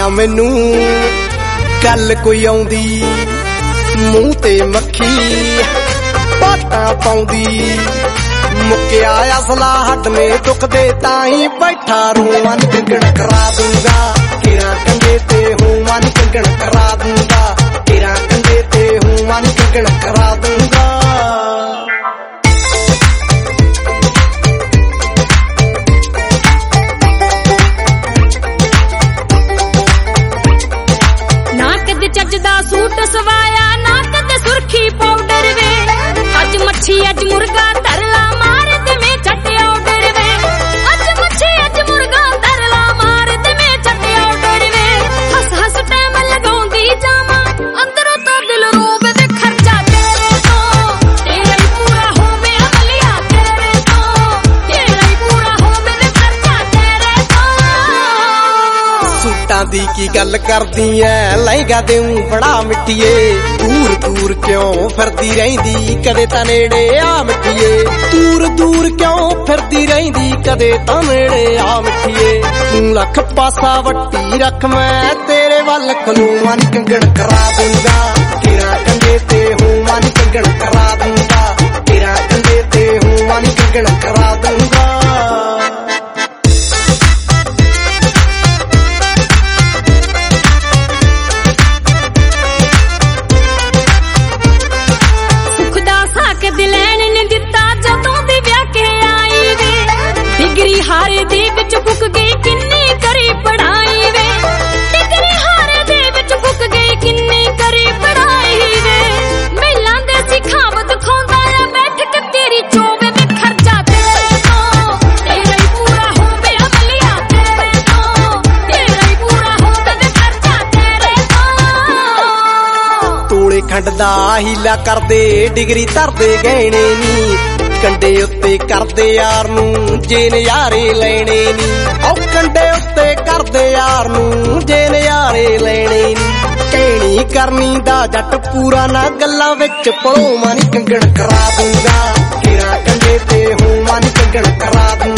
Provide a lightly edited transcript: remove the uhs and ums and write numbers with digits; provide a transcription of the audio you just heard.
ना मैनू गल कोई आउंदी मूंह ते मक्खी बातां पाउंदी मुक्या असला हट में दुखदे ताही बैठा रूहां नी कंगण करा दूंगा तेरा कंधे ते हुआं नी कंगण करा दूंगा तेरा कंधे ते हुआं नी कंगण करा दूंगा। ना कदे चजदा सूट सवाया ना कदे सुरखी पाउडर वे अज मच्छी अज मुर्गा तरला मार दे में चटे ऑर्डर वे अज मच्छी अज मुर्गा तरला मार दे में चटे ऑर्डर वे हस हस टाइम लगाउंदी जावा अंदरों तो दिल रोवे ते खर्चा तेरे तो तेरा ही पूरा होवे अमलिया तेरे तो तेरा ही पूरा होवे ते खर्चा तेरे तो। सूटां दी की गल करदी ऐ लहंगा देऊं बड़ा मिट्टिए दूर दूर क्यों फिरदी रहिंदी कदे तां नेड़े आ मिट्टिए दूर दूर क्यों फिरदी रहिंदी कदे तां नेड़े आ मिट्टिए तू लख पासा वट्टी रख मैं तेरे वल खलूआं नी कंगण करा दूंगा तेरा कंधे ते हुआं नी कंगण करा दूंगा तेरा कंधे ते हुआं नी कंगण करा दूंगा। डिग्री हारे दे विच फुक गई किन्नी करी पढ़ाई वे डिग्री हारे दे विच फुक गई किन्नी करी पढ़ाई वे मेलां दे सिखावत खोंदा आ बैठ के तेरी चोवे में खर्चा तेरे तो तेरा ही पूरा होवे अमलिया तेरे तो तेरा ही पूरा होवे ते खर्चा तेरे तो। तोले खंड दा हीला करदे डिग्री धरदे गहणे नी कंडे उत्ते करदे यार नूं जे नज़ारे लेने नी ओ कंडे उत्ते करदे यार नूं जे नज़ारे लेने नी कहनी करनी दा जट पूरा ना गल्लां विच पलोवां नी कंगण करा दूंगा तेरा कंधे ते हुआं नी कंगण करा दूंगा।